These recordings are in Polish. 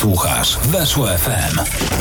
Słuchasz Weszło FM.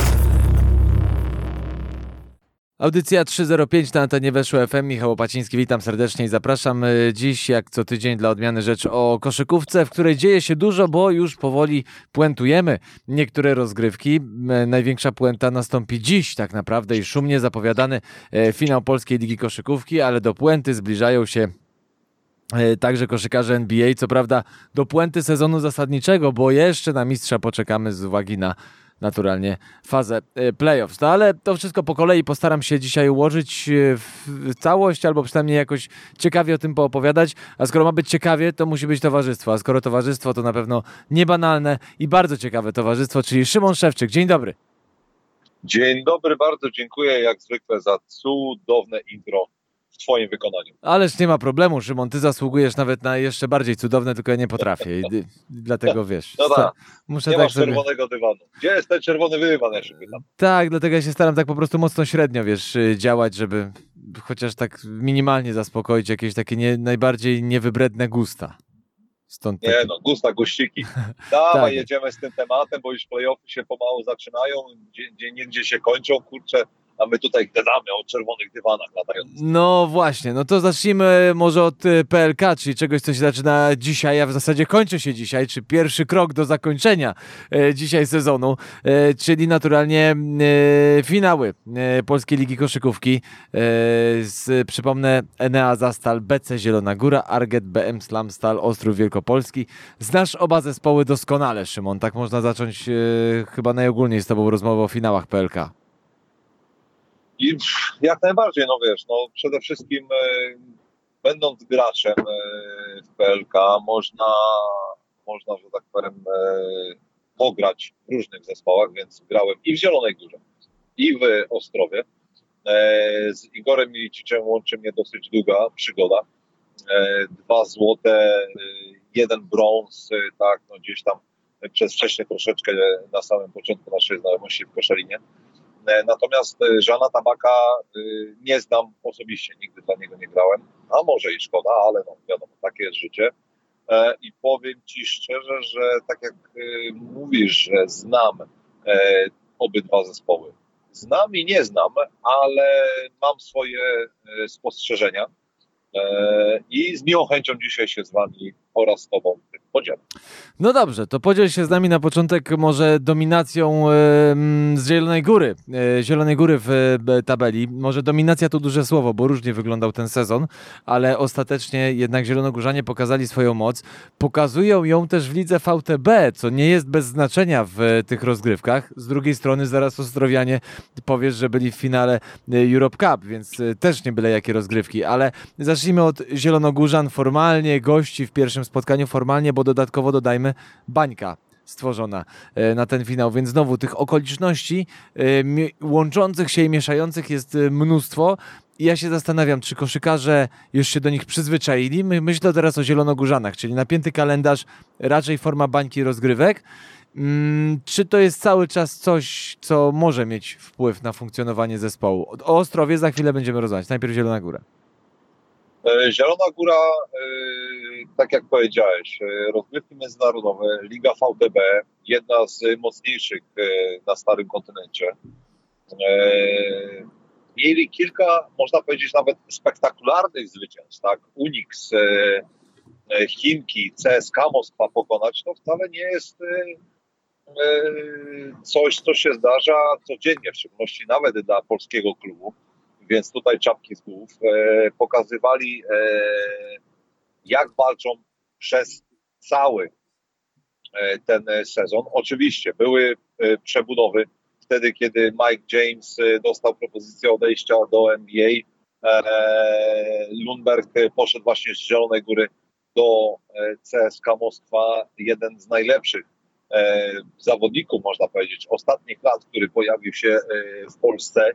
Audycja 305 na antenie Weszło FM. Michał Opaciński, witam serdecznie i zapraszam. Dziś, jak co tydzień, dla odmiany rzecz o koszykówce, w której dzieje się dużo, bo już powoli puentujemy niektóre rozgrywki. Największa puenta nastąpi dziś tak naprawdę i szumnie zapowiadany finał Polskiej Ligi Koszykówki, ale do puenty zbliżają się także koszykarze NBA. Co prawda do puenty sezonu zasadniczego, bo jeszcze na mistrza poczekamy z uwagi na naturalnie fazę playoffs. No ale to wszystko po kolei postaram się dzisiaj ułożyć w całość, albo przynajmniej jakoś ciekawie o tym poopowiadać. A skoro ma być ciekawie, to musi być towarzystwo. A skoro towarzystwo, to na pewno niebanalne i bardzo ciekawe towarzystwo, czyli Szymon Szewczyk. Dzień dobry. Dzień dobry, bardzo dziękuję jak zwykle za cudowne intro w twoim wykonaniu. Ależ nie ma problemu, Szymon, ty zasługujesz nawet na jeszcze bardziej cudowne, tylko ja nie potrafię i dlatego wiesz. No tak, muszę nie tak masz czerwonego dywanu. Gdzie jest ten czerwony dywan, ja się pytam? Tak, dlatego ja się staram tak po prostu mocno średnio, wiesz, działać, żeby chociaż tak minimalnie zaspokoić jakieś takie najbardziej niewybredne gusta. Stąd nie taki... no, gusta, guściki. Dawaj, Tak. jedziemy z tym tematem, bo już play-offy się pomału zaczynają, gdzie się kończą, kurczę, a my tutaj gadamy o czerwonych dywanach latających. No właśnie, no to zacznijmy może od PLK, czyli czegoś, co się zaczyna dzisiaj, a w zasadzie kończy się dzisiaj, czy pierwszy krok do zakończenia dzisiaj sezonu, czyli naturalnie finały Polskiej Ligi Koszykówki. Przypomnę, Enea Zastal, BC Zielona Góra, Arget, BM Slam Stal, Ostrów Wielkopolski. Znasz oba zespoły doskonale, Szymon, tak można zacząć chyba najogólniej z tobą rozmowę o finałach PLK. I jak najbardziej, no wiesz, no przede wszystkim będąc graczem w PLK można, że tak powiem, pograć w różnych zespołach, więc grałem i w Zielonej Górze, i w Ostrowie. Z Igorem Miliciczem łączy mnie dosyć długa przygoda. 2 złote, 1 brąz, tak, no gdzieś tam przez wcześniej troszeczkę na samym początku naszej znajomości w Koszalinie. Natomiast Żana Tabaka nie znam osobiście, nigdy dla niego nie grałem, a może i szkoda, ale no wiadomo, takie jest życie. I powiem Ci szczerze, że tak jak mówisz, że znam obydwa zespoły. Znam i nie znam, ale mam swoje spostrzeżenia i z miłą chęcią dzisiaj się z Wami oraz z Tobą podzielam. No dobrze, to podziel się z nami na początek może dominacją z Zielonej Góry w tabeli. Może dominacja to duże słowo, bo różnie wyglądał ten sezon, ale ostatecznie jednak zielonogórzanie pokazali swoją moc. Pokazują ją też w lidze VTB, co nie jest bez znaczenia w tych rozgrywkach. Z drugiej strony zaraz Ostrowianie powiesz, że byli w finale Europe Cup, więc też nie byle jakie rozgrywki, ale zacznijmy od zielonogórzan formalnie, gości w pierwszym spotkaniu formalnie, bo dodatkowo dodajmy bańka stworzona na ten finał, więc znowu tych okoliczności łączących się i mieszających jest mnóstwo i ja się zastanawiam, czy koszykarze już się do nich przyzwyczaili. Myślę teraz o zielonogórzanach, czyli napięty kalendarz, raczej forma bańki rozgrywek. Czy to jest cały czas coś, co może mieć wpływ na funkcjonowanie zespołu? O Ostrowie za chwilę będziemy rozmawiać, najpierw Zielona Góra. Zielona Góra, tak jak powiedziałeś, rozgrywki międzynarodowe, Liga VTB, jedna z mocniejszych na starym kontynencie. Mieli kilka, można powiedzieć, nawet spektakularnych zwycięstw, tak? Unix, Chimki, CSKA Moskwa pokonać, to wcale nie jest coś, co się zdarza codziennie, w szczególności nawet dla polskiego klubu. Więc tutaj czapki z głów. Pokazywali, jak walczą przez cały ten sezon. Oczywiście były przebudowy. Wtedy, kiedy Mike James dostał propozycję odejścia do NBA, Lundberg poszedł właśnie z Zielonej Góry do CSKA Moskwa. Jeden z najlepszych zawodników, można powiedzieć, ostatnich lat, który pojawił się w Polsce.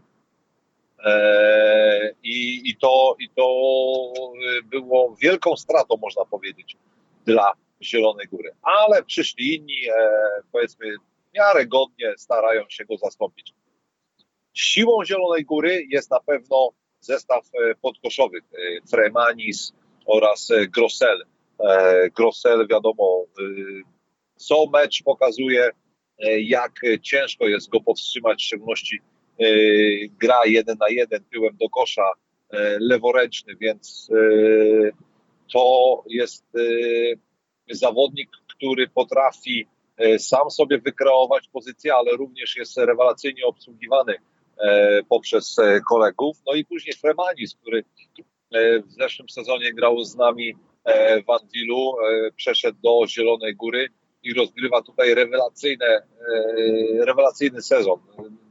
I to było wielką stratą, można powiedzieć, dla Zielonej Góry. Ale przyszli inni, powiedzmy, w miarę godnie starają się go zastąpić. Siłą Zielonej Góry jest na pewno zestaw podkoszowych. Fremanis oraz Grossel. Grossel, wiadomo, co mecz pokazuje jak ciężko jest go powstrzymać, w szczególności gra 1-1 tyłem do kosza, leworęczny, więc to jest zawodnik, który potrafi sam sobie wykreować pozycję, ale również jest rewelacyjnie obsługiwany poprzez kolegów. No i później Fremanis, który w zeszłym sezonie grał z nami w Anwilu, przeszedł do Zielonej Góry i rozgrywa tutaj rewelacyjny sezon.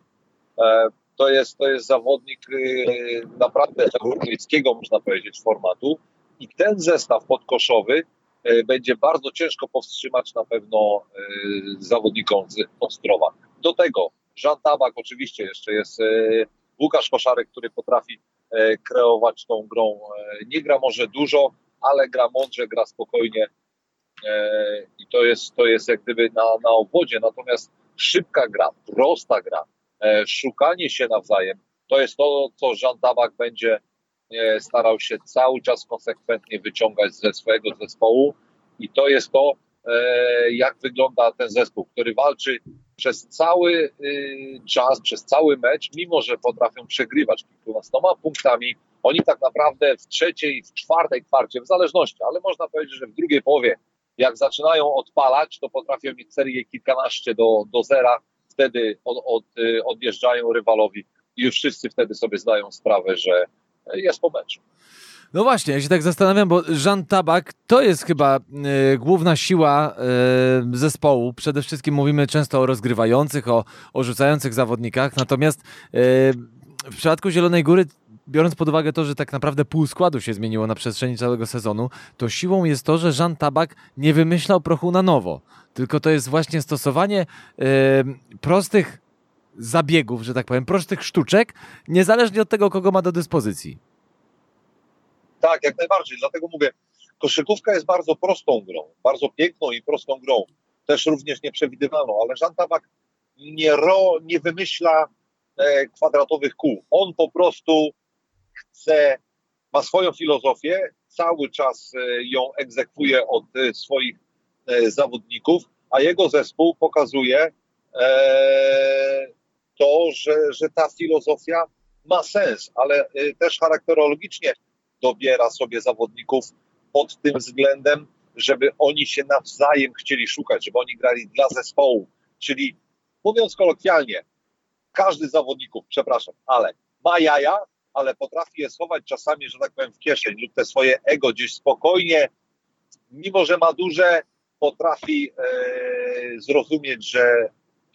To jest zawodnik naprawdę europejskiego, można powiedzieć, formatu i ten zestaw podkoszowy będzie bardzo ciężko powstrzymać na pewno zawodnikom z Ostrowa. Do tego Żan Tabak oczywiście jeszcze jest Łukasz Koszarek, który potrafi kreować tą grą. Nie gra może dużo, ale gra mądrze, gra spokojnie i to jest jak gdyby na obwodzie. Natomiast szybka gra, prosta gra, szukanie się nawzajem, to jest to, co Żan Tabak będzie starał się cały czas konsekwentnie wyciągać ze swojego zespołu i to jest to, jak wygląda ten zespół, który walczy przez cały czas, przez cały mecz, mimo że potrafią przegrywać kilkunastoma punktami. Oni tak naprawdę w trzeciej, w czwartej kwarcie, w zależności, ale można powiedzieć, że w drugiej połowie, jak zaczynają odpalać, to potrafią mieć serię kilkanaście do zera, wtedy odjeżdżają rywalowi i już wszyscy wtedy sobie zdają sprawę, że jest po meczu. No właśnie, ja się tak zastanawiam, bo Żan Tabak to jest chyba główna siła zespołu. Przede wszystkim mówimy często o rozgrywających, o rzucających zawodnikach, natomiast w przypadku Zielonej Góry, biorąc pod uwagę to, że tak naprawdę pół składu się zmieniło na przestrzeni całego sezonu, to siłą jest to, że Żan Tabak nie wymyślał prochu na nowo, tylko to jest właśnie stosowanie prostych zabiegów, że tak powiem, prostych sztuczek, niezależnie od tego, kogo ma do dyspozycji. Tak, jak najbardziej. Dlatego mówię, koszykówka jest bardzo prostą grą, bardzo piękną i prostą grą. Też również nieprzewidywalną, ale Żan Tabak nie wymyśla kwadratowych kół. On po prostu ma swoją filozofię, cały czas ją egzekwuje od swoich zawodników, a jego zespół pokazuje to, że ta filozofia ma sens, ale też charakterologicznie dobiera sobie zawodników pod tym względem, żeby oni się nawzajem chcieli szukać, żeby oni grali dla zespołu. Czyli mówiąc kolokwialnie, każdy z zawodników, ale ma jaja, ale potrafi je schować czasami, że tak powiem, w kieszeń lub te swoje ego gdzieś spokojnie, mimo że ma duże, potrafi zrozumieć, że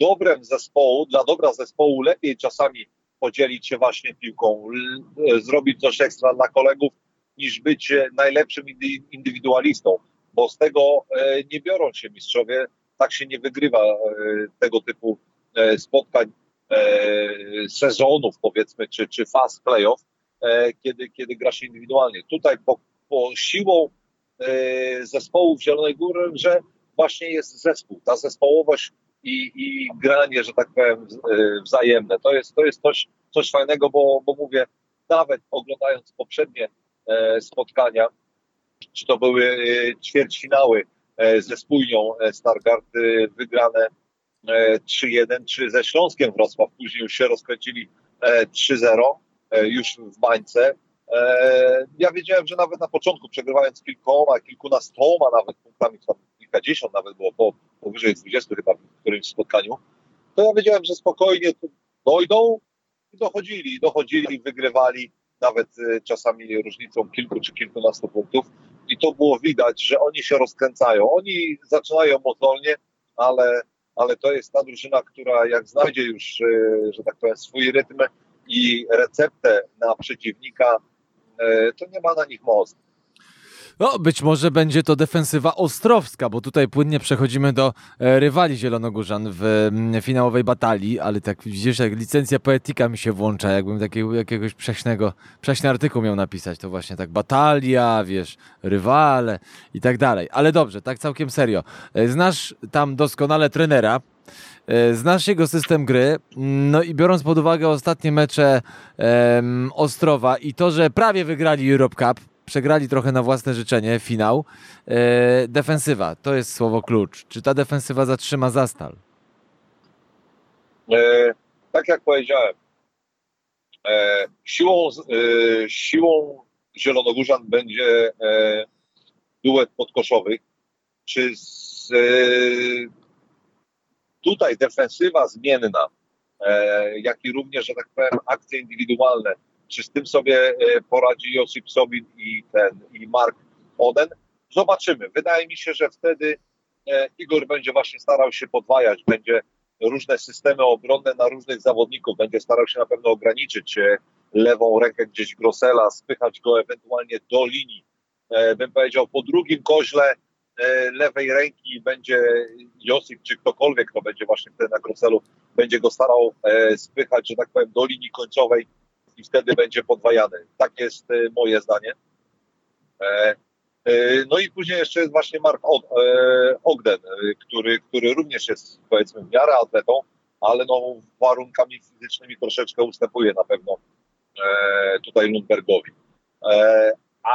dla dobra zespołu lepiej czasami podzielić się właśnie piłką, zrobić coś ekstra dla kolegów, niż być najlepszym indywidualistą, bo z tego nie biorą się mistrzowie, tak się nie wygrywa tego typu spotkań, sezonów powiedzmy, czy faz playoff, kiedy gra się indywidualnie. Tutaj po siłą zespołu w Zielonej Górze, że właśnie jest zespół, ta zespołowość i granie, że tak powiem, wzajemne. To jest coś fajnego, bo mówię, nawet oglądając poprzednie spotkania, czy to były ćwierćfinały ze Spójnią Stargard wygrane 3-1, czy ze Śląskiem Wrocław, później już się rozkręcili 3-0 już w bańce. Ja wiedziałem, że nawet na początku, przegrywając kilkunastoma nawet punktami, kilkadziesiąt nawet było, powyżej 20 chyba w którymś spotkaniu, to ja wiedziałem, że spokojnie dojdą i dochodzili, wygrywali nawet czasami różnicą kilku czy kilkunastu punktów i to było widać, że oni się rozkręcają. Oni zaczynają mozolnie, ale to jest ta drużyna, która jak znajdzie już, że tak powiem, swój rytm i receptę na przeciwnika, to nie ma na nich mocy. No, być może będzie to defensywa ostrowska, bo tutaj płynnie przechodzimy do rywali zielonogórzan w finałowej batalii, ale tak widzisz, jak licencja poetyka mi się włącza, jakbym jakiegoś prześny artykuł miał napisać, to właśnie tak batalia, wiesz, rywale i tak dalej. Ale dobrze, tak całkiem serio. Znasz tam doskonale trenera, znasz jego system gry, no i biorąc pod uwagę ostatnie mecze Ostrowa i to, że prawie wygrali Europe Cup, przegrali trochę na własne życzenie, finał. Defensywa, to jest słowo klucz. Czy ta defensywa zatrzyma Zastal? Tak jak powiedziałem, siłą Zielonogórzan będzie duet podkoszowych. Tutaj defensywa zmienna, jak i również, że tak powiem, akcje indywidualne, czy z tym sobie poradzi Josip Sobin i Mark Oden? Zobaczymy. Wydaje mi się, że wtedy Igor będzie właśnie starał się podwajać, będzie różne systemy obronne na różnych zawodników, będzie starał się na pewno ograniczyć lewą rękę gdzieś Grossela, spychać go ewentualnie do linii. Bym powiedział, po drugim koźle lewej ręki będzie Josip, czy ktokolwiek, kto będzie właśnie wtedy na Grosselu, będzie go starał spychać, że tak powiem, do linii końcowej i wtedy będzie podwajany. Tak jest moje zdanie. No i później jeszcze jest właśnie Mark Ogden, który również jest, powiedzmy, w miarę atletą, ale no warunkami fizycznymi troszeczkę ustępuje na pewno tutaj Lundbergowi. A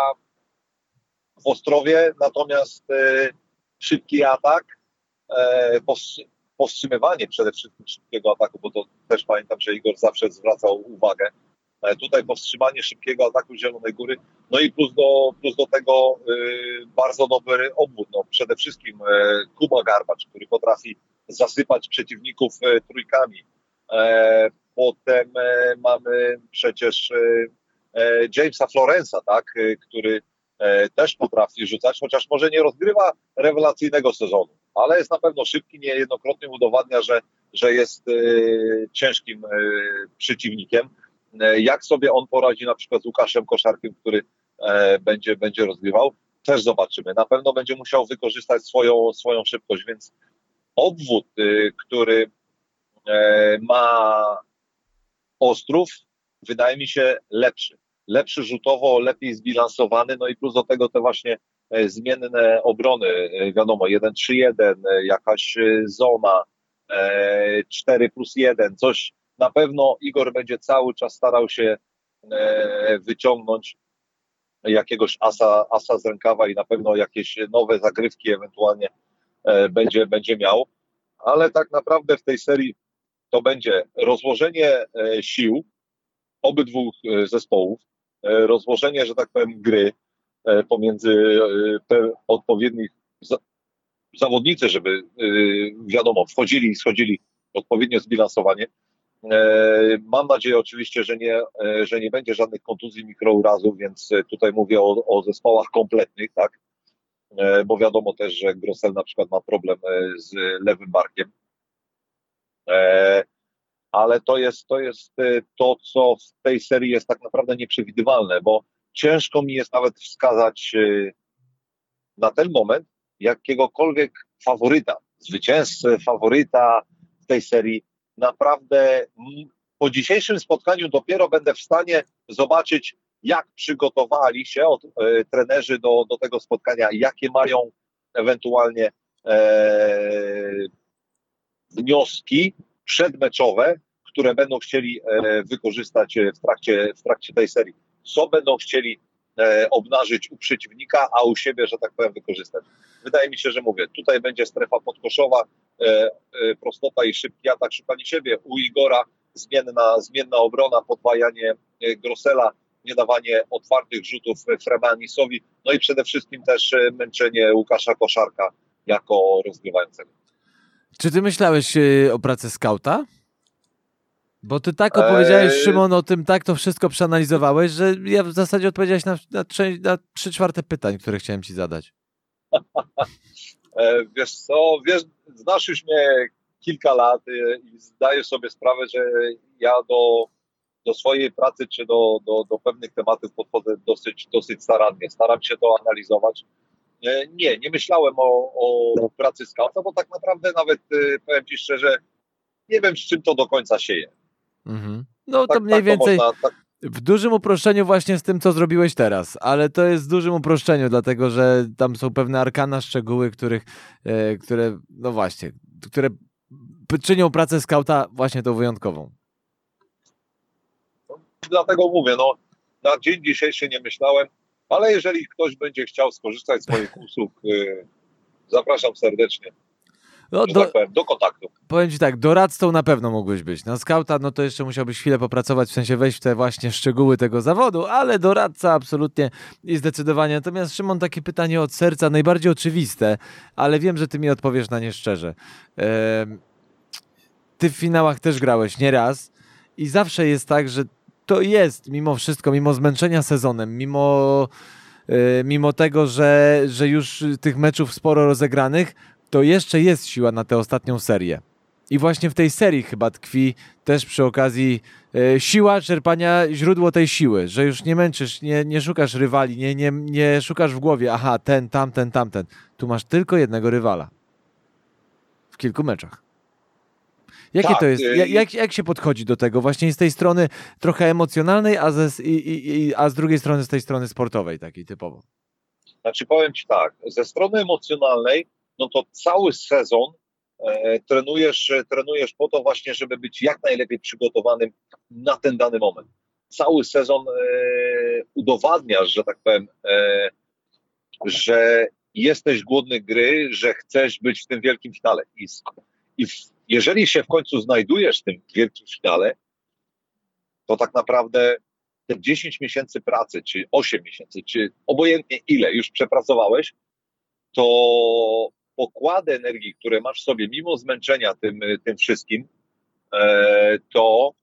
w Ostrowie natomiast szybki atak, powstrzymywanie przede wszystkim szybkiego ataku, bo to też pamiętam, że Igor zawsze zwracał uwagę. Tutaj powstrzymanie szybkiego ataku Zielonej Góry, no i plus do tego bardzo dobry obwód. No, przede wszystkim Kuba Garbacz, który potrafi zasypać przeciwników trójkami. Potem mamy przecież Jamesa Florensa, tak, który też potrafi rzucać, chociaż może nie rozgrywa rewelacyjnego sezonu, ale jest na pewno szybki, niejednokrotnie udowadnia, że jest ciężkim przeciwnikiem. Jak sobie on poradzi na przykład z Łukaszem Koszarkiem, który będzie rozgrywał, też zobaczymy. Na pewno będzie musiał wykorzystać swoją szybkość, więc obwód, który ma Ostrów, wydaje mi się lepszy rzutowo, lepiej zbilansowany, no i plus do tego te właśnie zmienne obrony, wiadomo, 1-3-1, jakaś zona, 4+1, coś na pewno Igor będzie cały czas starał się wyciągnąć jakiegoś asa z rękawa i na pewno jakieś nowe zagrywki ewentualnie będzie miał, ale tak naprawdę w tej serii to będzie rozłożenie sił obydwu zespołów, rozłożenie, że tak powiem, gry pomiędzy odpowiednich zawodnicy, żeby wiadomo, wchodzili i schodzili odpowiednio zbilansowanie. Mam nadzieję oczywiście, że nie będzie żadnych kontuzji, mikrourazów, więc tutaj mówię o zespołach kompletnych, tak? Bo wiadomo też, że Grossel na przykład ma problem z lewym barkiem. Ale to jest to, co w tej serii jest tak naprawdę nieprzewidywalne, bo ciężko mi jest nawet wskazać na ten moment jakiegokolwiek faworyta, zwycięzcę, faworyta w tej serii. Naprawdę po dzisiejszym spotkaniu dopiero będę w stanie zobaczyć, jak przygotowali się trenerzy do tego spotkania, jakie mają ewentualnie wnioski przedmeczowe, które będą chcieli wykorzystać w trakcie tej serii. Co będą chcieli obnażyć u przeciwnika, a u siebie, że tak powiem, wykorzystać. Wydaje mi się, że mówię, tutaj będzie strefa podkoszowa, prostota i szybki atak, szukanie siebie. U Igora zmienna obrona, podwajanie Grossela, nie dawanie otwartych rzutów Fremanisowi, no i przede wszystkim też męczenie Łukasza Koszarka jako rozgrywającego. Czy ty myślałeś o pracy skauta? Bo ty tak opowiedziałeś, Szymon, o tym, tak to wszystko przeanalizowałeś, że ja w zasadzie odpowiedziałeś na 3/4 pytań, które chciałem ci zadać. Wiesz co, znasz już mnie kilka lat i zdaję sobie sprawę, że ja do swojej pracy czy do pewnych tematów podchodzę dosyć starannie. Staram się to analizować. Nie myślałem o pracy skauta, bo tak naprawdę nawet powiem ci szczerze, nie wiem, z czym to do końca się je. Mhm. No to mniej więcej w dużym uproszczeniu właśnie z tym, co zrobiłeś teraz, ale to jest w dużym uproszczeniu, dlatego że tam są pewne arkana, szczegóły, które czynią pracę skauta właśnie tą wyjątkową. Dlatego mówię, na dzień dzisiejszy nie myślałem, ale jeżeli ktoś będzie chciał skorzystać z moich usług, zapraszam serdecznie. No, tak powiem, do kontaktu. Powiem ci tak, doradcą na pewno mógłbyś być. Na skauta, no to jeszcze musiałbyś chwilę popracować, w sensie wejść w te właśnie szczegóły tego zawodu, ale doradca absolutnie i zdecydowanie. Natomiast Szymon, takie pytanie od serca, najbardziej oczywiste, ale wiem, że ty mi odpowiesz na nie szczerze. Ty w finałach też grałeś nieraz i zawsze jest tak, że to jest mimo wszystko, mimo zmęczenia sezonem, mimo tego, że już tych meczów sporo rozegranych, to jeszcze jest siła na tę ostatnią serię. I właśnie w tej serii chyba tkwi też przy okazji siła czerpania, źródło tej siły, że już nie męczysz, nie szukasz rywali, nie szukasz w głowie, aha, ten, tamten. Tu masz tylko jednego rywala. W kilku meczach. Jakie Tak, to jest? Jak się podchodzi do tego? Właśnie z tej strony trochę emocjonalnej, a z drugiej strony z tej strony sportowej, takiej typowo. Znaczy powiem ci tak, ze strony emocjonalnej, no to cały sezon trenujesz po to właśnie, żeby być jak najlepiej przygotowanym na ten dany moment. Cały sezon udowadniasz, że tak powiem, że jesteś głodny gry, że chcesz być w tym wielkim finale. Jeżeli się w końcu znajdujesz w tym wielkim finale, to tak naprawdę te 10 miesięcy pracy, czy 8 miesięcy, czy obojętnie ile już przepracowałeś, to pokłady energii, które masz w sobie, mimo zmęczenia tym wszystkim, to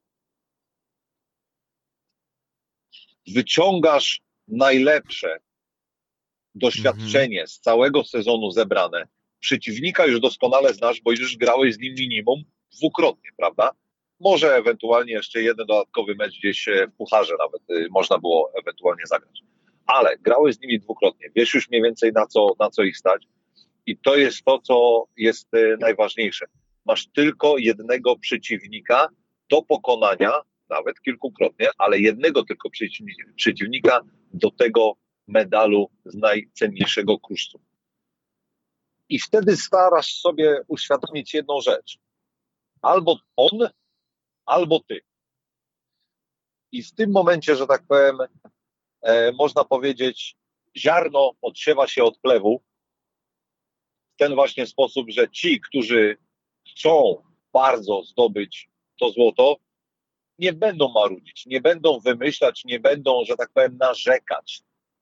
wyciągasz najlepsze doświadczenie z całego sezonu zebrane. Przeciwnika już doskonale znasz, bo już grałeś z nim minimum dwukrotnie, prawda? Może ewentualnie jeszcze jeden dodatkowy mecz gdzieś w pucharze nawet można było ewentualnie zagrać. Ale grałeś z nimi dwukrotnie. Wiesz już mniej więcej na co ich stać. I to jest to, co jest najważniejsze. Masz tylko jednego przeciwnika do pokonania, nawet kilkukrotnie, ale jednego tylko przeciwnika do tego medalu z najcenniejszego kruszcu. I wtedy starasz sobie uświadomić jedną rzecz. Albo on, albo ty. I w tym momencie, że tak powiem, można powiedzieć, ziarno odsiewa się od plewu w ten właśnie sposób, że ci, którzy chcą bardzo zdobyć to złoto, nie będą marudzić, nie będą wymyślać, nie będą, że tak powiem, narzekać.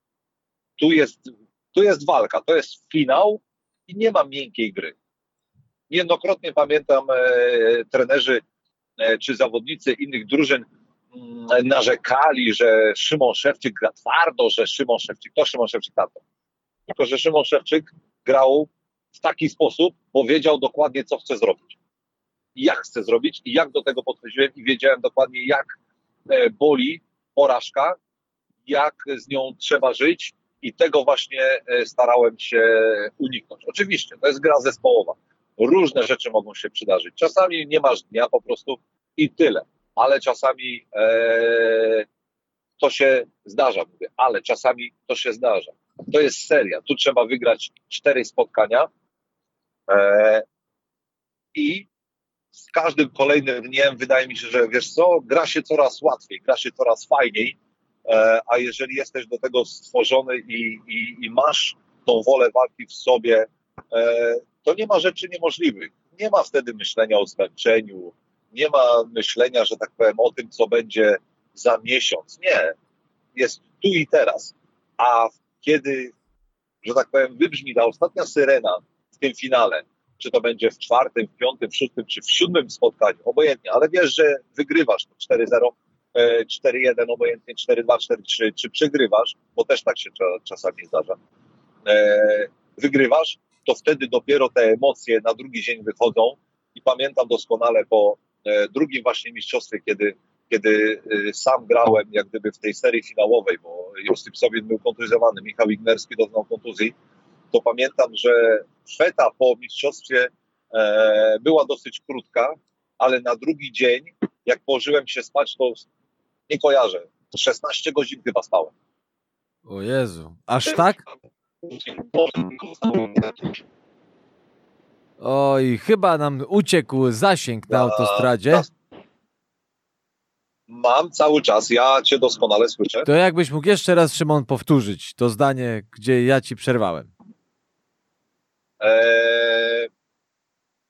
Tu jest walka, to jest finał i nie ma miękkiej gry. Niejednokrotnie pamiętam trenerzy czy zawodnicy innych drużyn narzekali, że Szymon Szewczyk gra twardo, że Szymon Szewczyk tamto. Tylko że Szymon Szewczyk grał w taki sposób, bo wiedział dokładnie, co chce zrobić. I jak chce zrobić, i jak do tego podchodziłem i wiedziałem dokładnie, jak boli porażka, jak z nią trzeba żyć i tego właśnie starałem się uniknąć. Oczywiście, to jest gra zespołowa. Różne rzeczy mogą się przydarzyć. Czasami nie masz dnia po prostu i tyle. Ale czasami to się zdarza, mówię, ale czasami to się zdarza. To jest seria. Tu trzeba wygrać 4 spotkania i z każdym kolejnym dniem wydaje mi się, że wiesz co, gra się coraz łatwiej, gra się coraz fajniej, a jeżeli jesteś do tego stworzony i masz tą wolę walki w sobie, to nie ma rzeczy niemożliwych. Nie ma wtedy myślenia o zmęczeniu, nie ma myślenia, że tak powiem, o tym, co będzie za miesiąc. Nie. Jest tu i teraz. A kiedy, że tak powiem, wybrzmi ta ostatnia syrena w tym finale, czy to będzie w 4., w 5., w 6., czy w 7. spotkaniu, obojętnie, ale wiesz, że wygrywasz to 4-0, 4-1, obojętnie 4-2, 4-3, czy przegrywasz, bo też tak się czasami zdarza, wygrywasz, to wtedy dopiero te emocje na drugi dzień wychodzą i pamiętam doskonale po drugim właśnie mistrzostwie, kiedy sam grałem jak gdyby w tej serii finałowej, bo Josip Sowiet był kontuzjowany, Michał Ignerski doznał kontuzji, to pamiętam, że feta po mistrzostwie była dosyć krótka, ale na drugi dzień, jak położyłem się spać, to nie kojarzę, 16 godzin chyba spałem. O Jezu, aż tak? Oj, chyba nam uciekł zasięg na autostradzie. Mam cały czas, ja cię doskonale słyszę. To jakbyś mógł jeszcze raz, Szymon, powtórzyć to zdanie, gdzie ja ci przerwałem.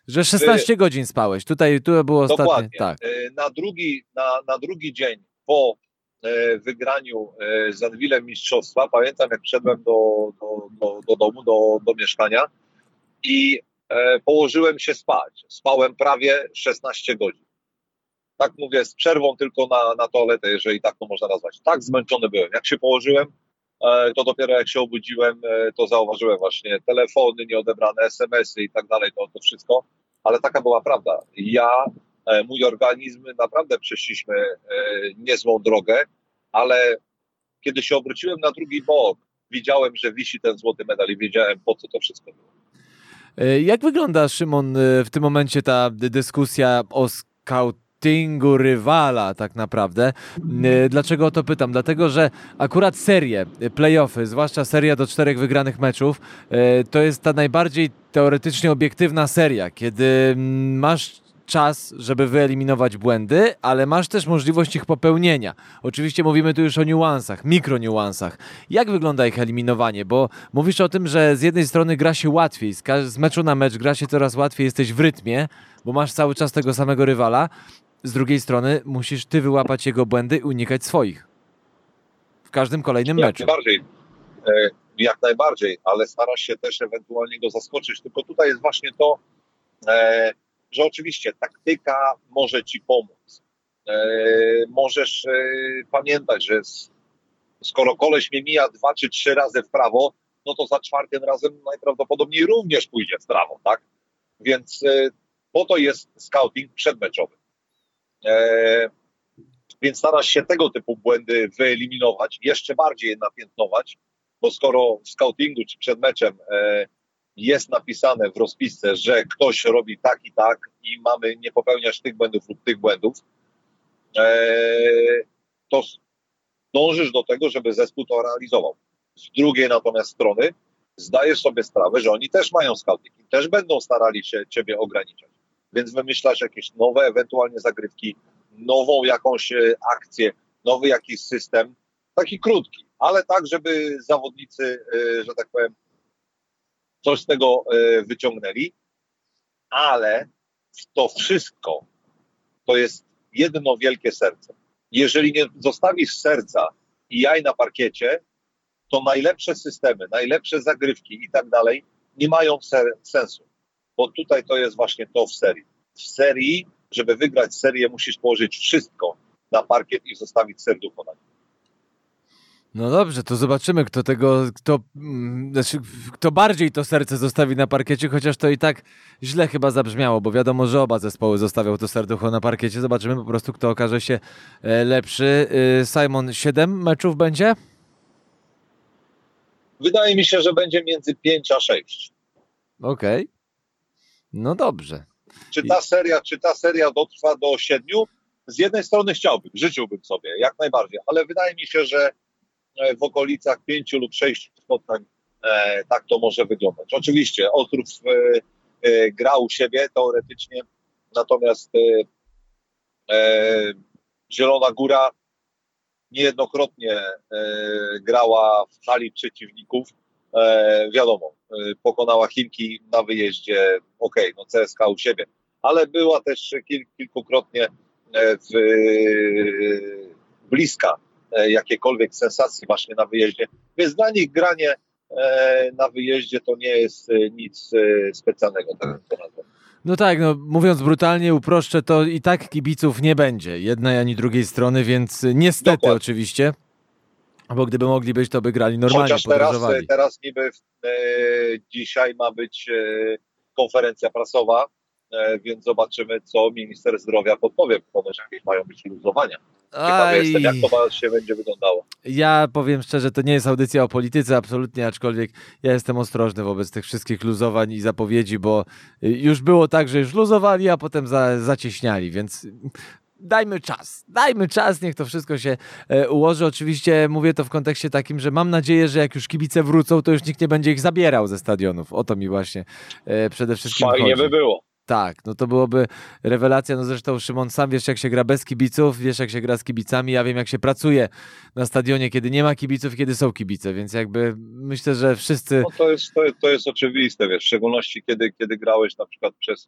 Że 16 godzin spałeś. Tu było ostatnie. Dokładnie. Tak. Na drugi dzień po wygraniu z Anwilem mistrzostwa, pamiętam jak wszedłem do domu, do mieszkania i położyłem się spać. Spałem prawie 16 godzin. Tak mówię, z przerwą tylko na toaletę, jeżeli tak to można nazwać. Tak zmęczony byłem. Jak się położyłem, to dopiero jak się obudziłem, to zauważyłem właśnie telefony nieodebrane, SMS-y i tak dalej, to wszystko. Ale taka była prawda. Mój organizm, naprawdę przeszliśmy niezłą drogę, ale kiedy się obróciłem na drugi bok, widziałem, że wisi ten złoty medal i wiedziałem, po co to wszystko było. Jak wygląda, Szymon, w tym momencie ta dyskusja o scoutingu rywala tak naprawdę? Dlaczego o to pytam? Dlatego, że akurat serie, play-offy, zwłaszcza seria do 4 wygranych meczów, to jest ta najbardziej teoretycznie obiektywna seria, kiedy masz czas, żeby wyeliminować błędy, ale masz też możliwość ich popełnienia. Oczywiście mówimy tu już o niuansach, mikroniuansach. Jak wygląda ich eliminowanie? Bo mówisz o tym, że z jednej strony gra się łatwiej, z meczu na mecz gra się coraz łatwiej, jesteś w rytmie, bo masz cały czas tego samego rywala. Z drugiej strony musisz ty wyłapać jego błędy i unikać swoich. W każdym kolejnym meczu. Jak najbardziej, ale starasz się też ewentualnie go zaskoczyć. Tylko tutaj jest właśnie to, że oczywiście taktyka może ci pomóc. Możesz pamiętać, że skoro koleś mnie mija 2 czy 3 razy w prawo, no to za 4 razem najprawdopodobniej również pójdzie w prawo, tak? Więc po to jest scouting przedmeczowy. Więc starasz się tego typu błędy wyeliminować, jeszcze bardziej je napiętnować, bo skoro w scoutingu czy przed meczem jest napisane w rozpisce, że ktoś robi tak i mamy nie popełniać tych błędów lub tych błędów, to dążysz do tego, żeby zespół to realizował. Z drugiej natomiast strony zdajesz sobie sprawę, że oni też mają scouting i też będą starali się ciebie ograniczać. Więc wymyślasz jakieś nowe ewentualnie zagrywki, nową jakąś akcję, nowy jakiś system, taki krótki, ale tak, żeby zawodnicy, że tak powiem, coś z tego wyciągnęli, ale to wszystko to jest jedno wielkie serce. Jeżeli nie zostawisz serca i jaj na parkiecie, to najlepsze systemy, najlepsze zagrywki i tak dalej nie mają sensu. Bo tutaj to jest właśnie to w serii. W serii, żeby wygrać serię, musisz położyć wszystko na parkiet i zostawić serducho na nim. No dobrze, to zobaczymy, kto bardziej to serce zostawi na parkiecie, chociaż to i tak źle chyba zabrzmiało, bo wiadomo, że oba zespoły zostawiał to serducho na parkiecie. Zobaczymy po prostu, kto okaże się lepszy. Simon, 7 meczów będzie? Wydaje mi się, że będzie między 5 a 6. Okej. No dobrze. Czy ta seria dotrwa do 7? Z jednej strony życzyłbym sobie, jak najbardziej, ale wydaje mi się, że w okolicach 5 lub 6 spotkań tak to może wyglądać. Oczywiście Ostrów gra u siebie teoretycznie, natomiast Zielona Góra niejednokrotnie grała w hali przeciwników. Wiadomo, pokonała Chimki na wyjeździe, CSKA u siebie, ale była też kilkukrotnie bliska jakiekolwiek sensacji właśnie na wyjeździe. Więc dla nich granie na wyjeździe to nie jest nic specjalnego. No tak, mówiąc brutalnie, uproszczę, to i tak kibiców nie będzie jednej ani drugiej strony, więc niestety Dokładnie. Oczywiście, bo gdyby mogli być, to by grali normalnie. Chociaż teraz niby dzisiaj ma być konferencja prasowa, więc zobaczymy, co minister zdrowia podpowie, ponieważ jakieś mają być luzowania. Ciekawy jestem, jak to się będzie wyglądało. Ja powiem szczerze, to nie jest audycja o polityce absolutnie, aczkolwiek ja jestem ostrożny wobec tych wszystkich luzowań i zapowiedzi, bo już było tak, że już luzowali, a potem zacieśniali, więc dajmy czas, niech to wszystko się ułoży. Oczywiście mówię to w kontekście takim, że mam nadzieję, że jak już kibice wrócą, to już nikt nie będzie ich zabierał ze stadionów. O to mi właśnie przede wszystkim chodzi. Fajnie by było. Tak, to byłoby rewelacja. Zresztą Szymon, sam wiesz, jak się gra bez kibiców, wiesz, jak się gra z kibicami. Ja wiem, jak się pracuje na stadionie, kiedy nie ma kibiców i kiedy są kibice, więc jakby myślę, że wszyscy... No to jest oczywiste, wiesz, w szczególności kiedy grałeś na przykład przez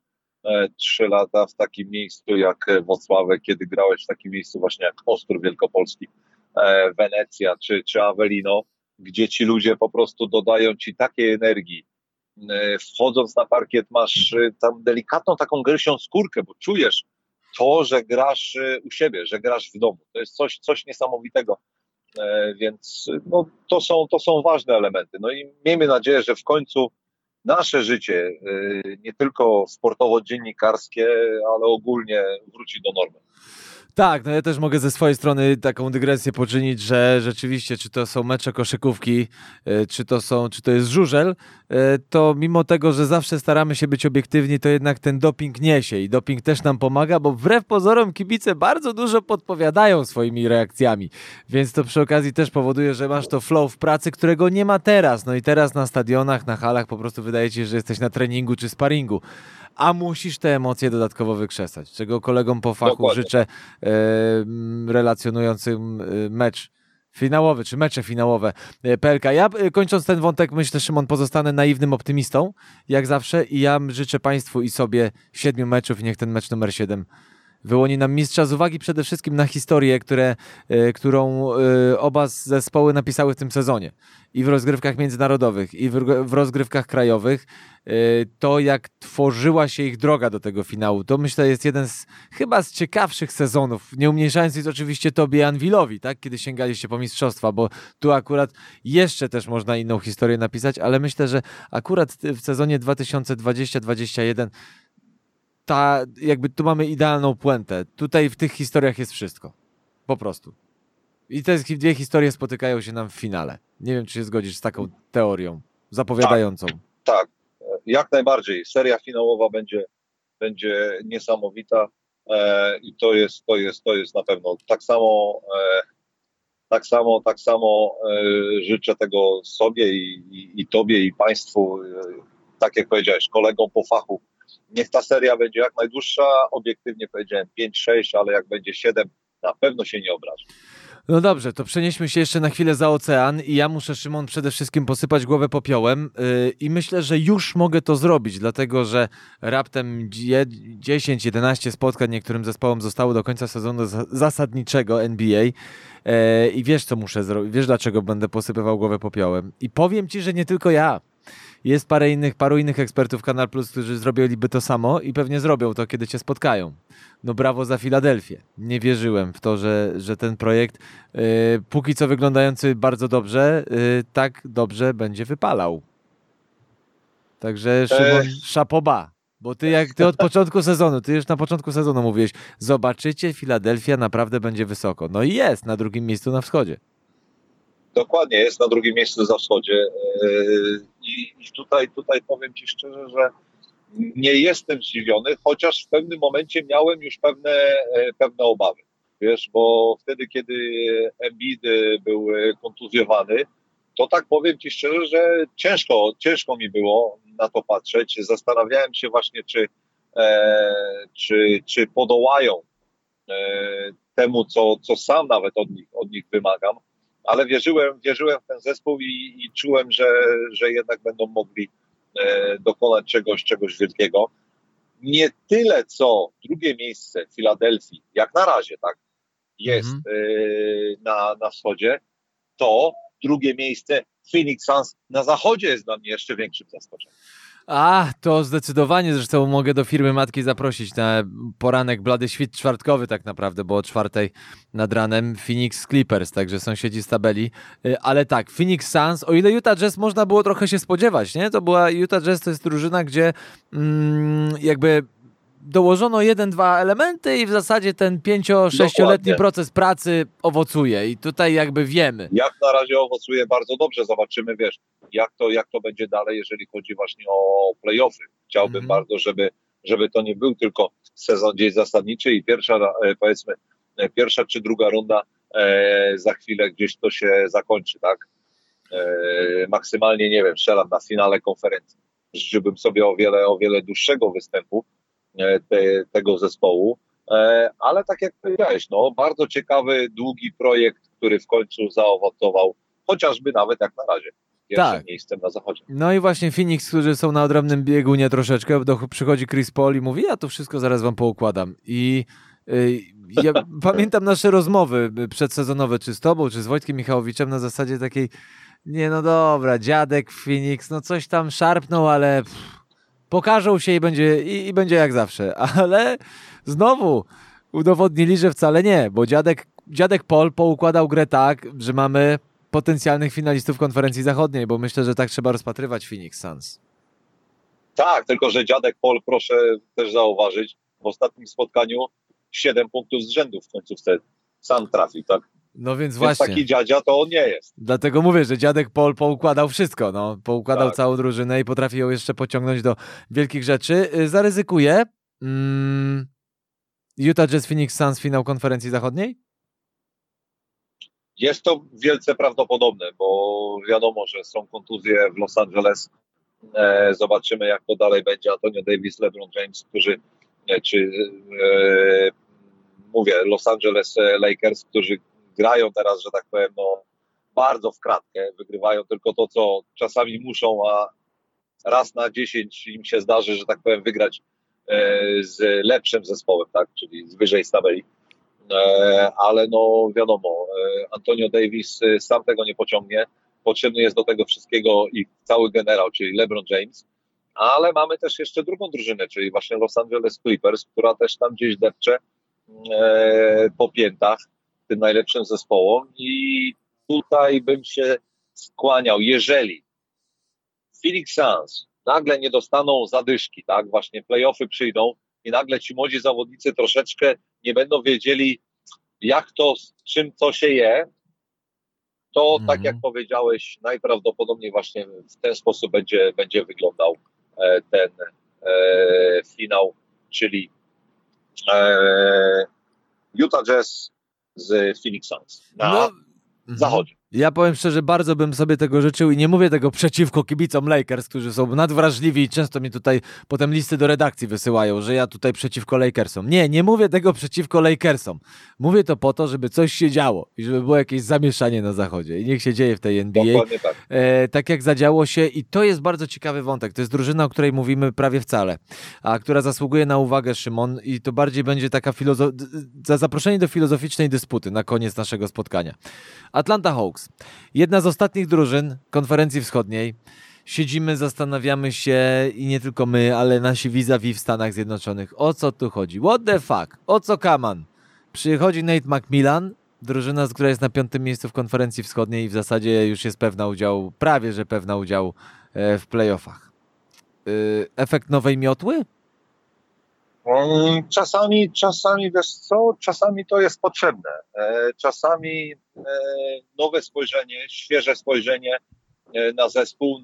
3 lata w takim miejscu jak Włocławek, kiedy grałeś w takim miejscu właśnie jak Ostrów Wielkopolski, Wenecja czy Avellino, gdzie ci ludzie po prostu dodają ci takiej energii. Wchodząc na parkiet masz tam delikatną taką gęsią skórkę, bo czujesz to, że grasz u siebie, że grasz w domu. To jest coś niesamowitego. Więc no, to są ważne elementy. No i miejmy nadzieję, że w końcu nasze życie, nie tylko sportowo-dziennikarskie, ale ogólnie wróci do normy. Tak, no ja też mogę ze swojej strony taką dygresję poczynić, że rzeczywiście, czy to są mecze koszykówki, czy to jest żużel, to mimo tego, że zawsze staramy się być obiektywni, to jednak ten doping niesie i doping też nam pomaga, bo wbrew pozorom kibice bardzo dużo podpowiadają swoimi reakcjami, więc to przy okazji też powoduje, że masz to flow w pracy, którego nie ma teraz, no i teraz na stadionach, na halach po prostu wydaje ci się, że jesteś na treningu czy sparingu, a musisz te emocje dodatkowo wykrzesać, czego kolegom po fachu Dokładnie. życzę, relacjonującym mecz finałowy, czy mecze finałowe PLK. Ja kończąc ten wątek, myślę, Szymon, pozostanę naiwnym optymistą, jak zawsze, i ja życzę Państwu i sobie 7 meczów i niech ten mecz numer 7 wyłoni nam mistrza z uwagi przede wszystkim na historię, którą oba zespoły napisały w tym sezonie. I w rozgrywkach międzynarodowych, i w rozgrywkach krajowych. To, jak tworzyła się ich droga do tego finału, to myślę jest jeden chyba z ciekawszych sezonów. Nie umniejszając jest oczywiście tobie Anwilowi, tak? Kiedy sięgaliście po mistrzostwa, bo tu akurat jeszcze też można inną historię napisać, ale myślę, że akurat w sezonie 2020-2021 jakby tu mamy idealną puentę. Tutaj w tych historiach jest wszystko. Po prostu. I te 2 historie spotykają się nam w finale. Nie wiem, czy się zgodzisz z taką teorią zapowiadającą. Tak, jak najbardziej. Seria finałowa będzie niesamowita i to jest na pewno. Tak samo życzę tego sobie i tobie i państwu, tak jak powiedziałeś, kolegom po fachu. Niech ta seria będzie jak najdłuższa, obiektywnie powiedziałem 5-6, ale jak będzie 7, na pewno się nie obrażę. No dobrze, to przenieśmy się jeszcze na chwilę za ocean i ja muszę, Szymon, przede wszystkim posypać głowę popiołem i myślę, że już mogę to zrobić, dlatego że raptem 10-11 spotkań niektórym zespołom zostało do końca sezonu zasadniczego NBA i wiesz, co muszę zrobić, wiesz, dlaczego będę posypywał głowę popiołem. I powiem ci, że nie tylko ja. Jest paru innych ekspertów Kanal Plus, którzy zrobiliby to samo i pewnie zrobią to, kiedy cię spotkają. No brawo za Filadelfię. Nie wierzyłem w to, że ten projekt póki co wyglądający bardzo dobrze, tak dobrze będzie wypalał. Także Szymon, chapeau bas. Bo ty od początku sezonu, ty już na początku sezonu mówiłeś, zobaczycie, Filadelfia naprawdę będzie wysoko. No i jest na drugim miejscu na wschodzie. Dokładnie, jest na drugim miejscu na wschodzie i tutaj powiem ci szczerze, że nie jestem zdziwiony, chociaż w pewnym momencie miałem już pewne obawy. Wiesz, bo wtedy, kiedy Embiid był kontuzjowany, to tak powiem ci szczerze, że ciężko mi było na to patrzeć. Zastanawiałem się właśnie, czy podołają temu, co sam nawet od nich wymagam. Ale wierzyłem w ten zespół i czułem, że jednak będą mogli dokonać czegoś wielkiego. Nie tyle, co drugie miejsce Filadelfii, jak na razie, tak, jest na wschodzie, to drugie miejsce Phoenix Suns na zachodzie jest dla mnie jeszcze większym zaskoczeniem. To zdecydowanie, zresztą mogę do firmy matki zaprosić na poranek blady świt czwartkowy tak naprawdę, bo o 4:00 nad ranem Phoenix Clippers, także sąsiedzi z tabeli, ale tak, Phoenix Suns, o ile Utah Jazz można było trochę się spodziewać, nie? To była Utah Jazz, to jest drużyna, gdzie jakby dołożono 1-2 elementy i w zasadzie ten 5-6-letni proces pracy owocuje i tutaj jakby wiemy. Jak na razie owocuje bardzo dobrze, zobaczymy, wiesz, jak to będzie dalej, jeżeli chodzi właśnie o play-offy. Chciałbym bardzo, żeby to nie był tylko sezon gdzieś zasadniczy i pierwsza czy druga runda za chwilę gdzieś to się zakończy, tak? Maksymalnie, nie wiem, strzelam na finale konferencji. Życzyłbym sobie o wiele dłuższego występu tego zespołu, ale tak jak powiedziałeś, no, bardzo ciekawy, długi projekt, który w końcu zaowocował, chociażby nawet jak na razie. pierwszym miejscem na zachodzie. No i właśnie Phoenix, którzy są na odrębnym biegunie troszeczkę, przychodzi Chris Paul i mówi, ja to wszystko zaraz wam poukładam. I ja pamiętam nasze rozmowy przedsezonowe, czy z tobą, czy z Wojtkiem Michałowiczem, na zasadzie takiej, nie no dobra, dziadek Phoenix, no coś tam szarpnął, ale pokażą się i będzie jak zawsze. Ale znowu udowodnili, że wcale nie, bo dziadek Paul poukładał grę tak, że mamy potencjalnych finalistów konferencji zachodniej, bo myślę, że tak trzeba rozpatrywać Phoenix Suns. Tak, tylko że dziadek Paul, proszę też zauważyć, w ostatnim spotkaniu 7 punktów z rzędu w końcówce sam trafił, tak? No więc właśnie. Taki dziadzia to on nie jest. Dlatego mówię, że dziadek Paul poukładał wszystko, no. Poukładał całą drużynę i potrafi ją jeszcze pociągnąć do wielkich rzeczy. Zaryzykuję. Utah Jazz Phoenix Suns finał konferencji zachodniej? Jest to wielce prawdopodobne, bo wiadomo, że są kontuzje w Los Angeles. Zobaczymy, jak to dalej będzie. Antonio Davis, LeBron James, którzy mówię, Los Angeles Lakers, którzy grają teraz, że tak powiem, no, bardzo w kratkę, wygrywają tylko to, co czasami muszą, a raz na 10 im się zdarzy, że tak powiem, wygrać z lepszym zespołem, tak, czyli z wyżej z tabeli. Ale no wiadomo, Antonio Davis sam tego nie pociągnie. Potrzebny jest do tego wszystkiego i cały generał, czyli LeBron James. Ale mamy też jeszcze drugą drużynę, czyli właśnie Los Angeles Clippers, która też tam gdzieś depcze po piętach tym najlepszym zespołom. I tutaj bym się skłaniał, jeżeli Phoenix Suns nagle nie dostaną zadyszki, tak, właśnie play-offy przyjdą i nagle ci młodzi zawodnicy troszeczkę nie będą wiedzieli, jak to, z czym to się je, to tak jak powiedziałeś, najprawdopodobniej właśnie w ten sposób będzie wyglądał ten finał, czyli Utah Jazz z Phoenix Suns na zachodzie. Ja powiem szczerze, bardzo bym sobie tego życzył i nie mówię tego przeciwko kibicom Lakers, którzy są nadwrażliwi i często mi tutaj potem listy do redakcji wysyłają, że ja tutaj przeciwko Lakersom. Nie mówię tego przeciwko Lakersom. Mówię to po to, żeby coś się działo i żeby było jakieś zamieszanie na zachodzie i niech się dzieje w tej NBA. Dokładnie tak. Tak jak zadziało się i to jest bardzo ciekawy wątek. To jest drużyna, o której mówimy prawie wcale, a która zasługuje na uwagę, Szymon, i to bardziej będzie taka zaproszenie do filozoficznej dysputy na koniec naszego spotkania. Atlanta Hawks. Jedna z ostatnich drużyn konferencji wschodniej. Siedzimy, zastanawiamy się i nie tylko my, ale nasi vis-a-vis w Stanach Zjednoczonych. O co tu chodzi? What the fuck? O co kaman? Przychodzi Nate McMillan, drużyna, która jest na 5. miejscu w konferencji wschodniej i w zasadzie już jest prawie że pewna udziału w playoffach. Efekt nowej miotły? Czasami wiesz co, czasami to jest potrzebne. Czasami nowe spojrzenie, świeże spojrzenie na zespół,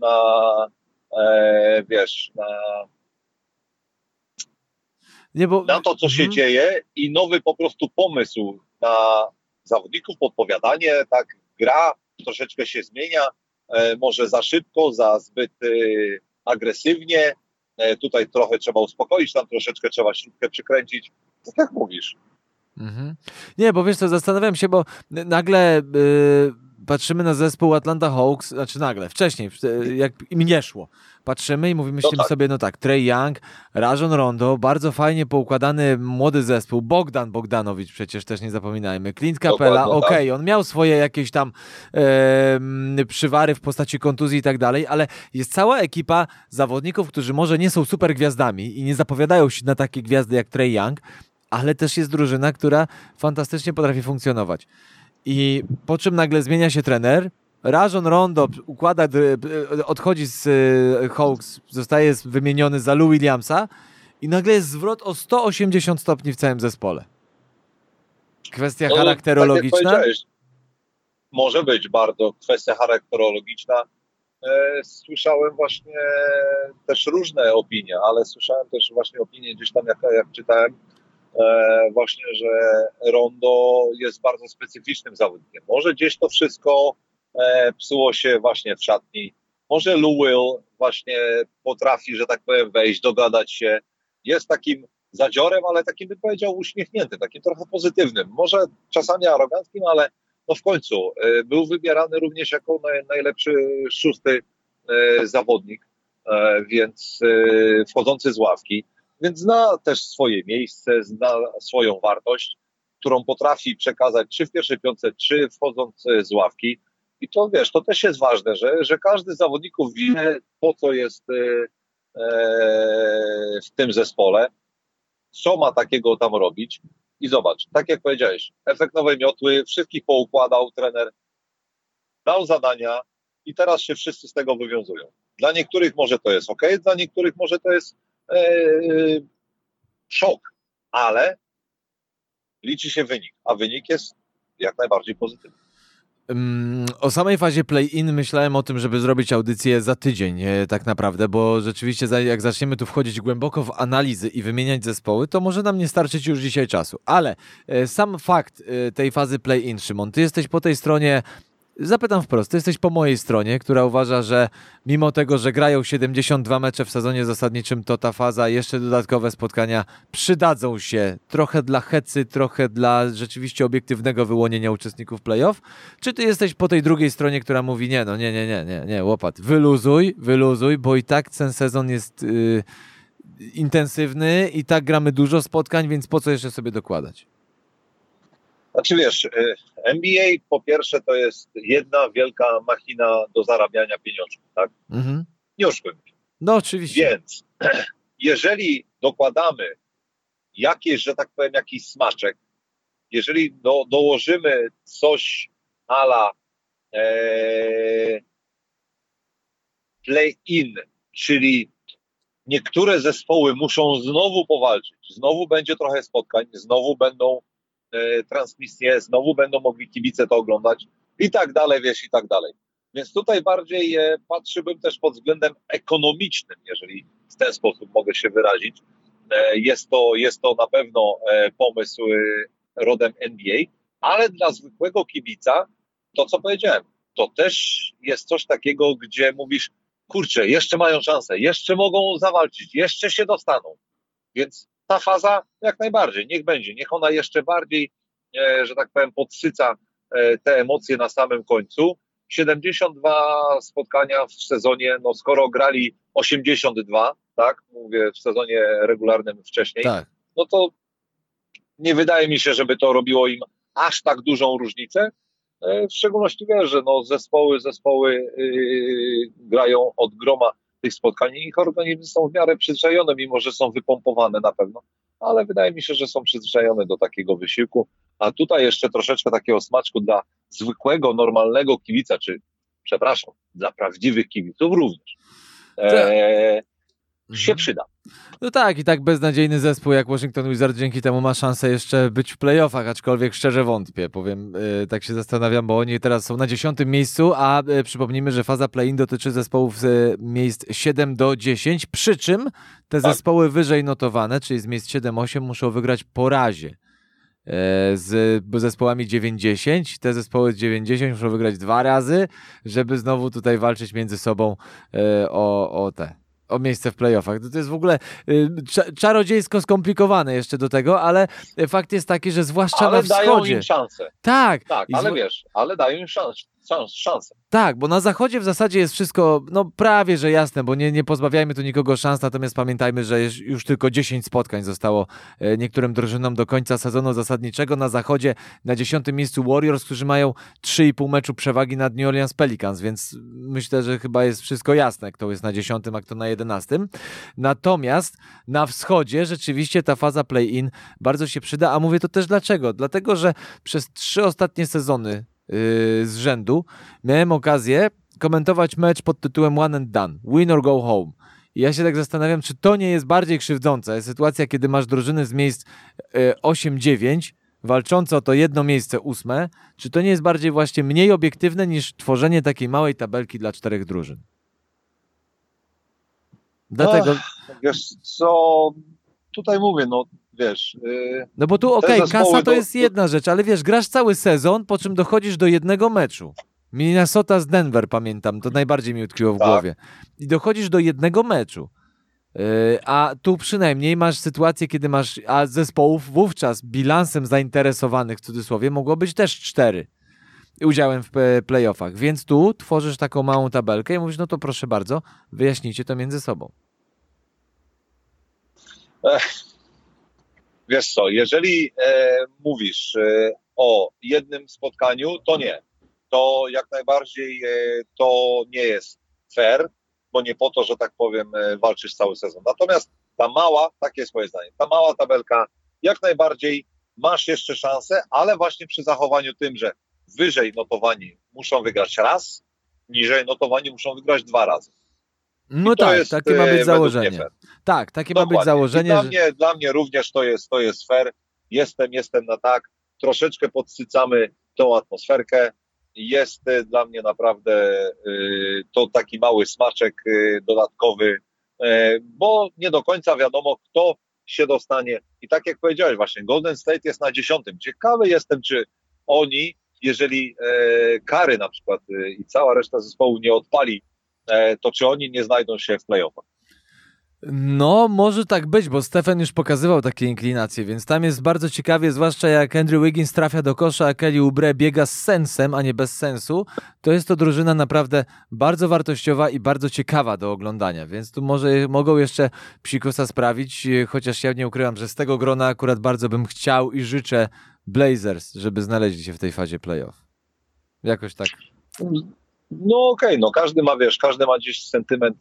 na to, co się dzieje i nowy po prostu pomysł na zawodników, podpowiadanie, tak, gra troszeczkę się zmienia, może za szybko, za zbyt agresywnie. Tutaj trochę trzeba uspokoić, tam troszeczkę trzeba śrubkę przykręcić. Tak jak mówisz. Nie, bo wiesz co, zastanawiam się, bo nagle patrzymy na zespół Atlanta Hawks, znaczy nagle, wcześniej, jak im nie szło. Patrzymy i mówimy sobie, no tak, Trae Young, Rajon Rondo, bardzo fajnie poukładany młody zespół, Bogdan Bogdanowicz przecież też nie zapominajmy, Clint Capela, okej, on miał swoje jakieś tam przywary w postaci kontuzji i tak dalej, ale jest cała ekipa zawodników, którzy może nie są super gwiazdami i nie zapowiadają się na takie gwiazdy jak Trae Young, ale też jest drużyna, która fantastycznie potrafi funkcjonować. I po czym nagle zmienia się trener, Rajon Rondo odchodzi z Hawks, zostaje wymieniony za Lou Williamsa i nagle jest zwrot o 180 stopni w całym zespole. Kwestia charakterologiczna? Tak może być bardzo kwestia charakterologiczna. Słyszałem właśnie też różne opinie, ale słyszałem też właśnie opinie gdzieś tam, jak czytałem, właśnie, że Rondo jest bardzo specyficznym zawodnikiem. Może gdzieś to wszystko psuło się właśnie w szatni. Może Lou Will właśnie potrafi, że tak powiem, wejść, dogadać się. Jest takim zadziorem, ale takim, bym powiedział, uśmiechniętym, takim trochę pozytywnym. Może czasami aroganckim, ale no w końcu był wybierany również jako najlepszy szósty zawodnik, więc wchodzący z ławki, więc zna też swoje miejsce, zna swoją wartość, którą potrafi przekazać czy w pierwszej piątce, czy wchodząc z ławki. I to wiesz, to też jest ważne, że każdy z zawodników wie, po co jest w tym zespole, co ma takiego tam robić. I zobacz, tak jak powiedziałeś, efekt nowej miotły, wszystkich poukładał trener, dał zadania i teraz się wszyscy z tego wywiązują. Dla niektórych może to jest ok, dla niektórych może to jest szok, ale liczy się wynik, a wynik jest jak najbardziej pozytywny. O samej fazie play-in myślałem o tym, żeby zrobić audycję za tydzień tak naprawdę, bo rzeczywiście jak zaczniemy tu wchodzić głęboko w analizy i wymieniać zespoły, to może nam nie starczyć już dzisiaj czasu. Ale sam fakt tej fazy play-in, Szymon, ty jesteś po tej stronie, zapytam wprost, ty jesteś po mojej stronie, która uważa, że mimo tego, że grają 72 mecze w sezonie zasadniczym, to ta faza, jeszcze dodatkowe spotkania przydadzą się trochę dla hecy, trochę dla rzeczywiście obiektywnego wyłonienia uczestników play-off? Czy ty jesteś po tej drugiej stronie, która mówi nie, łopat, wyluzuj, bo i tak ten sezon jest intensywny i tak gramy dużo spotkań, więc po co jeszcze sobie dokładać? Znaczy wiesz, NBA po pierwsze to jest jedna wielka machina do zarabiania pieniążków, tak? Mhm. Nie oszukujmy się. No oczywiście. Więc jeżeli dokładamy jakieś, że tak powiem, jakiś smaczek, jeżeli dołożymy coś a la play-in, czyli niektóre zespoły muszą znowu powalczyć, znowu będzie trochę spotkań, znowu będą transmisje, znowu będą mogli kibice to oglądać i tak dalej, wiesz, i tak dalej. Więc tutaj bardziej patrzyłbym też pod względem ekonomicznym, jeżeli w ten sposób mogę się wyrazić. Jest to na pewno pomysł rodem NBA, ale dla zwykłego kibica, to co powiedziałem, to też jest coś takiego, gdzie mówisz, kurczę, jeszcze mają szansę, jeszcze mogą zawalczyć, jeszcze się dostaną. Więc ta faza jak najbardziej, niech będzie, niech ona jeszcze bardziej, że tak powiem, podsyca te emocje na samym końcu. 72 spotkania w sezonie, no skoro grali 82, tak, mówię w sezonie regularnym wcześniej, tak, no to nie wydaje mi się, żeby to robiło im aż tak dużą różnicę. W szczególności wiesz, że no zespoły grają od groma tych spotkań i ich organizmy są w miarę przyzwyczajone, mimo że są wypompowane na pewno, ale wydaje mi się, że są przyzwyczajone do takiego wysiłku, a tutaj jeszcze troszeczkę takiego smaczku dla zwykłego, normalnego kibica, czy przepraszam, dla prawdziwych kibiców również się przyda. No tak, i tak beznadziejny zespół jak Washington Wizards dzięki temu ma szansę jeszcze być w playoffach, aczkolwiek szczerze wątpię, powiem, tak się zastanawiam, bo oni teraz są na 10. miejscu, a przypomnijmy, że faza play-in dotyczy zespołów z miejsc 7 do 10, przy czym te zespoły wyżej notowane, czyli z miejsc 7-8 muszą wygrać po razie z zespołami 9-10, te zespoły z 9-10 muszą wygrać 2 razy, żeby znowu tutaj walczyć między sobą o miejsce w playoffach. To jest w ogóle czarodziejsko skomplikowane jeszcze do tego, ale fakt jest taki, że zwłaszcza na wschodzie. Ale dają im szansę. Tak, ale wiesz, ale dają im szansę. Tak, bo na zachodzie w zasadzie jest wszystko, no prawie, że jasne, bo nie pozbawiajmy tu nikogo szans, natomiast pamiętajmy, że już tylko 10 spotkań zostało niektórym drużynom do końca sezonu zasadniczego. Na zachodzie na 10. miejscu Warriors, którzy mają 3,5 meczu przewagi nad New Orleans Pelicans, więc myślę, że chyba jest wszystko jasne, kto jest na 10, a kto na 11. Natomiast na wschodzie rzeczywiście ta faza play-in bardzo się przyda, a mówię to też dlaczego? Dlatego, że przez 3 ostatnie sezony z rzędu miałem okazję komentować mecz pod tytułem One and Done, Win or Go Home. I ja się tak zastanawiam, czy to nie jest bardziej krzywdząca sytuacja, kiedy masz drużyny z miejsc 8-9 walczące o to jedno miejsce 8, czy to nie jest bardziej właśnie mniej obiektywne niż tworzenie takiej małej tabelki dla 4 drużyn? Dlatego... Wiesz co, tutaj mówię, no wiesz... No bo tu kasa to jest jedna rzecz, ale wiesz, grasz cały sezon, po czym dochodzisz do jednego meczu. Minnesota z Denver, pamiętam, to najbardziej mi utkwiło w głowie. I dochodzisz do jednego meczu. A tu przynajmniej masz sytuację, kiedy masz zespołów wówczas bilansem zainteresowanych, w cudzysłowie, mogło być też 4. udziałem w playoffach. Więc tu tworzysz taką małą tabelkę i mówisz, no to proszę bardzo, wyjaśnijcie to między sobą. Wiesz co, jeżeli mówisz o jednym spotkaniu, to nie. To jak najbardziej to nie jest fair, bo nie po to, że tak powiem, walczysz cały sezon. Natomiast ta mała, takie jest moje zdanie, ta mała tabelka, jak najbardziej masz jeszcze szansę, ale właśnie przy zachowaniu tym, że wyżej notowani muszą wygrać raz, niżej notowani muszą wygrać 2 razy. No tak, jest, takie ma być założenie. fair. Tak, takie Dokładnie. ma być założenie. Dla mnie również to jest fair. Jestem na tak. Troszeczkę podsycamy tą atmosferkę. Jest dla mnie naprawdę to taki mały smaczek dodatkowy, bo nie do końca wiadomo, kto się dostanie. I tak jak powiedziałeś właśnie, Golden State jest na 10. Ciekawy jestem, czy oni, jeżeli Curry na przykład i cała reszta zespołu nie odpali, to czy oni nie znajdą się w playoffach? No, może tak być, bo Stephen już pokazywał takie inklinacje, więc tam jest bardzo ciekawie, zwłaszcza jak Andrew Wiggins trafia do kosza, a Kelly Oubre biega z sensem, a nie bez sensu, to jest to drużyna naprawdę bardzo wartościowa i bardzo ciekawa do oglądania, więc tu mogą jeszcze psikusa sprawić, chociaż ja nie ukrywam, że z tego grona akurat bardzo bym chciał i życzę Blazers, żeby znaleźli się w tej fazie playoff. Jakoś tak. No okej, no każdy ma gdzieś sentyment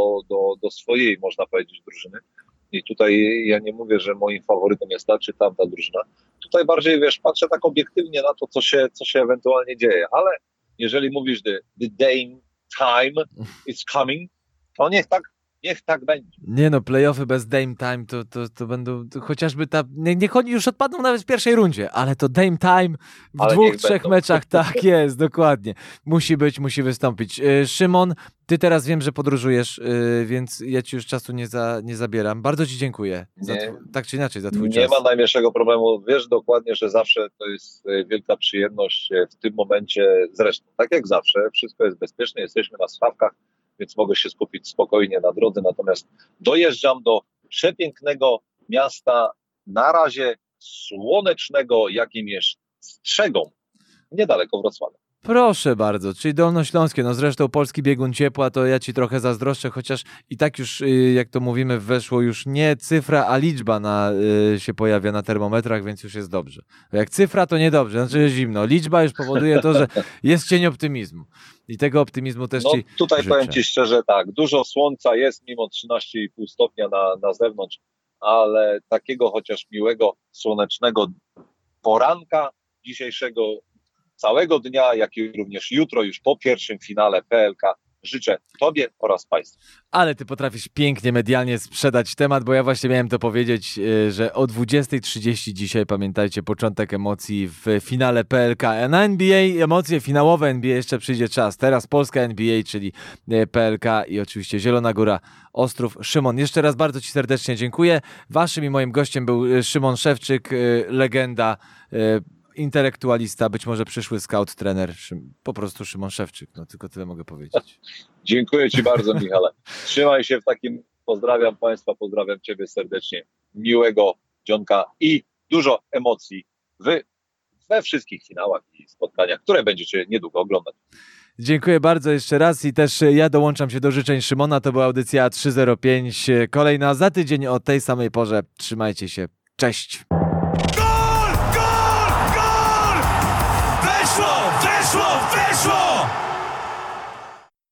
do swojej, można powiedzieć, drużyny. I tutaj ja nie mówię, że moim faworytem jest ta czy tamta drużyna. Tutaj bardziej, patrzę tak obiektywnie na to, co się ewentualnie dzieje. Ale jeżeli mówisz the Dame time is coming, to niech tak będzie. Nie no, playoffy bez Dame Time to będą, to chociażby niech oni już odpadną nawet w pierwszej rundzie, ale to Dame Time w 2-3 meczach, tak jest, dokładnie. Musi wystąpić. Szymon, ty teraz wiem, że podróżujesz, więc ja ci już czasu nie zabieram. Bardzo ci dziękuję, tak czy inaczej, za twój czas. Nie ma najmniejszego problemu. Wiesz dokładnie, że zawsze to jest wielka przyjemność w tym momencie. Zresztą, tak jak zawsze, wszystko jest bezpieczne, jesteśmy na słuchawkach, więc mogę się skupić spokojnie na drodze. Natomiast dojeżdżam do przepięknego miasta, na razie słonecznego, jakim jest Strzegom, niedaleko Wrocławia. Proszę bardzo, czyli Dolnośląskie, no zresztą polski biegun ciepła, to ja ci trochę zazdroszczę, chociaż i tak już, jak to mówimy, weszło już nie cyfra, a liczba się pojawia na termometrach, więc już jest dobrze. Jak cyfra, to niedobrze, znaczy jest zimno. Liczba już powoduje to, że jest cień optymizmu. I tego optymizmu też ci tutaj życzę. Powiem ci szczerze, tak, dużo słońca jest mimo 13,5 stopnia na zewnątrz, ale takiego chociaż miłego, słonecznego poranka dzisiejszego, całego dnia, jak i również jutro, już po pierwszym finale PLK, życzę Tobie oraz Państwu. Ale Ty potrafisz pięknie medialnie sprzedać temat, bo ja właśnie miałem to powiedzieć, że o 20:30 dzisiaj, pamiętajcie, początek emocji w finale PLK. A na NBA, emocje finałowe NBA jeszcze przyjdzie czas. Teraz Polska NBA, czyli PLK i oczywiście Zielona Góra, Ostrów. Szymon, jeszcze raz bardzo Ci serdecznie dziękuję. Waszym i moim gościem był Szymon Szewczyk, legenda, intelektualista, być może przyszły scout, trener, po prostu Szymon Szewczyk, no tylko tyle mogę powiedzieć. Dziękuję Ci bardzo, Michale. Trzymaj się w takim, pozdrawiam Państwa, pozdrawiam Ciebie serdecznie, miłego dzionka i dużo emocji we wszystkich finałach i spotkaniach, które będziecie niedługo oglądać. Dziękuję bardzo jeszcze raz i też ja dołączam się do życzeń Szymona, to była audycja 305, kolejna za tydzień o tej samej porze. Trzymajcie się, cześć! Weszło!